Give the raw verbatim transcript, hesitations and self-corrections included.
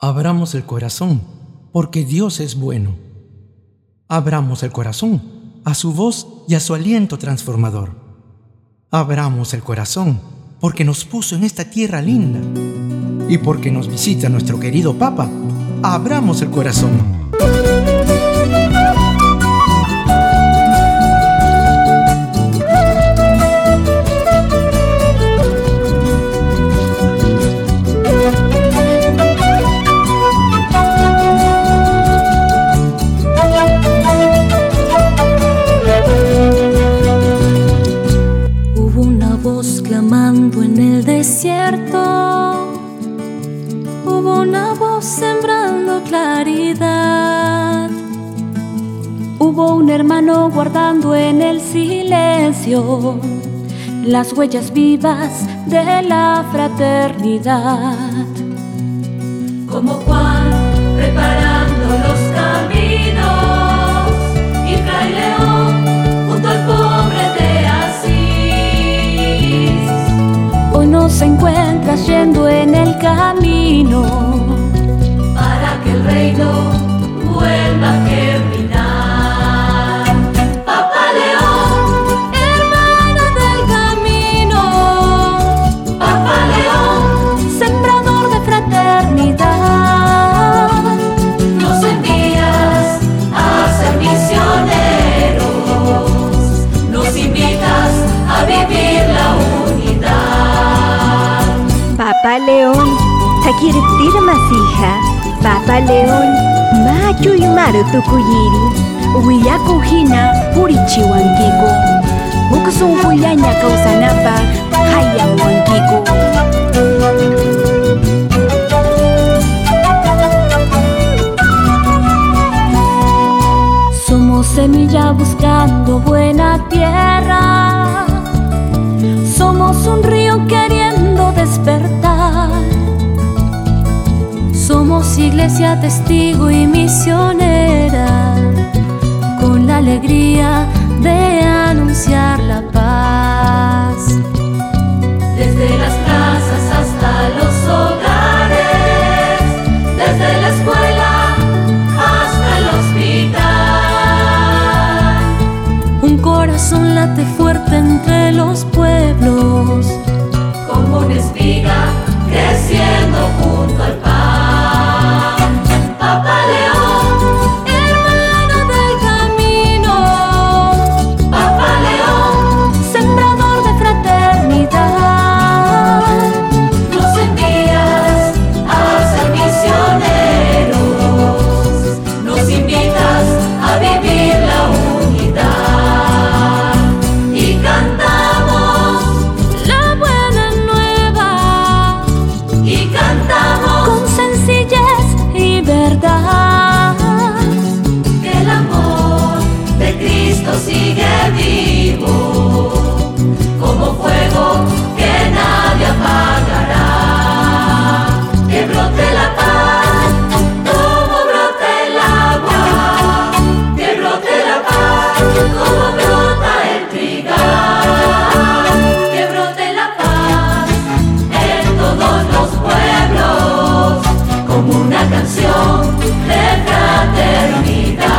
Abramos el corazón, porque Dios es bueno. Abramos el corazón a su voz y a su aliento transformador. Abramos el corazón, porque nos puso en esta tierra linda. Y porque nos visita nuestro querido Papa, abramos el corazón. Clamando en el desierto, hubo una voz sembrando claridad. Hubo un hermano guardando en el silencio las huellas vivas de la fraternidad. Como Juan preparando los caminos y Fray León junto al pobre de Asís. Hoy nos encuentras yendo en el camino para que el reino vuelva a germinar. Papa León, hermano del camino. Papa León, sembrador de fraternidad. Nos envías a ser misioneros, nos invitas a vivir la unidad. Papa León, takirtira masija. Papa León, macho y maru tukuyiri. Huillaku hina purichi wankiku. Mukusun huillaña kausanapa hayan wankiku. Somos semilla buscando buena tierra. Somos un río queriendo despertar. Somos iglesia, testigo y misionera, con la alegría de anunciar la paz. Desde las plazas hasta los hogares, desde la escuela hasta el hospital. Un corazón late fuerte entre los pueblos, como una espiga creciendo junto al pan. Papa León, hermano del camino. Papa León, sembrador de fraternidad. Nos envías a ser misioneros, nos invitas a vivir la unidad y cantamos la buena nueva y cantamos con sencillez y verdad, que el amor de Cristo sigue vivo, como fuego que nadie apagará. Que brote la paz, como brote el agua, que brote la paz, como brota el trigal, que brote la paz en todos los pueblos, como una canción de fraternidad.